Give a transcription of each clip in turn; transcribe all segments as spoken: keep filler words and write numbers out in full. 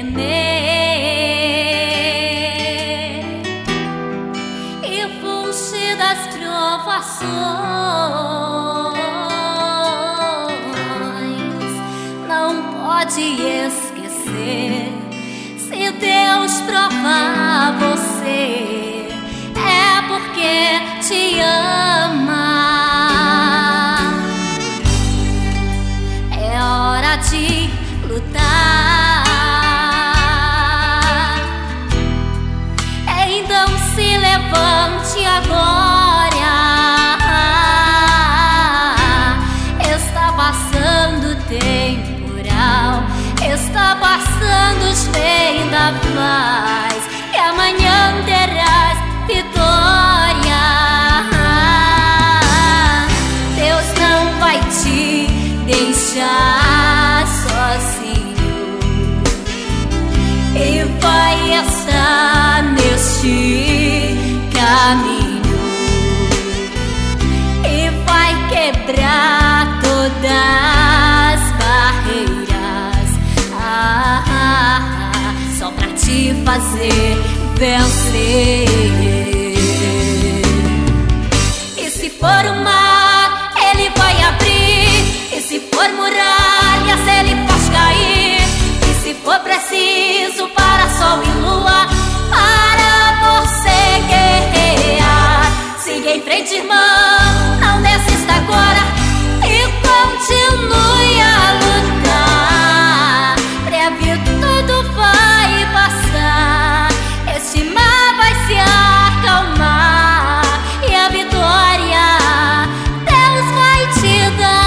temer e fugir das provações. Não pode esquecer, se Deus provar você, é porque te ama. É hora de lutar. Então se levante agora. Está passando o temporal, está passando os vendavais, e amanhã terás vitória. Deus não vai te deixar sozinho e vai estar neste caminho e vai quebrar todas as barreiras, ah, ah, ah, só pra te fazer vencer. E se for o mar, ele vai abrir. E se for muralhas, ele faz cair. E se for preciso para sol e lua, para você guerrear, siga em frente, irmão, não desista agora e continue a lutar. Breve tudo vai passar, este mar vai se acalmar e a vitória Deus vai te dar.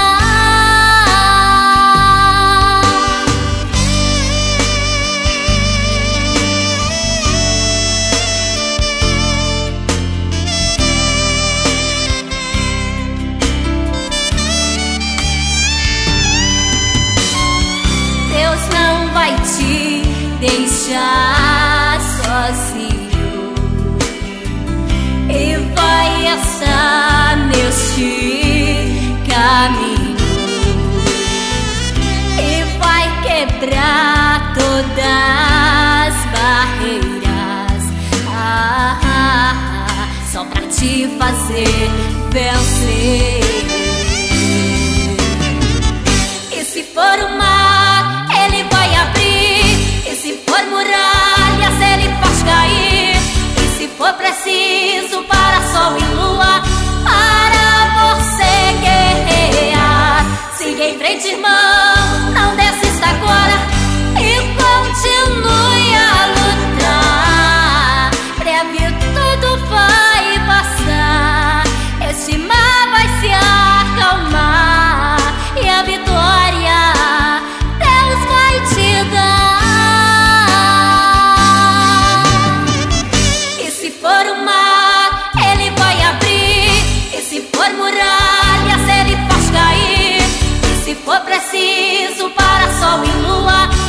Deus não vai te deixar sozinho e vai estar neste caminho e vai quebrar todas as barreiras, ah, ah, ah, só pra te fazer vencer. E se for o mar, ele vai abrir. E se for muralhas, ele faz cair. E se for preciso para sol e lua, para você guerrear, siga em frente, irmão, não desista agora e continue a lutar. Breve tudo vai passar, este mar vai se acalmar e a vitória Deus vai te dar. E se for o mar, ele vai abrir. E se for muralhas, ele faz cair. E se for preciso para sol e lua,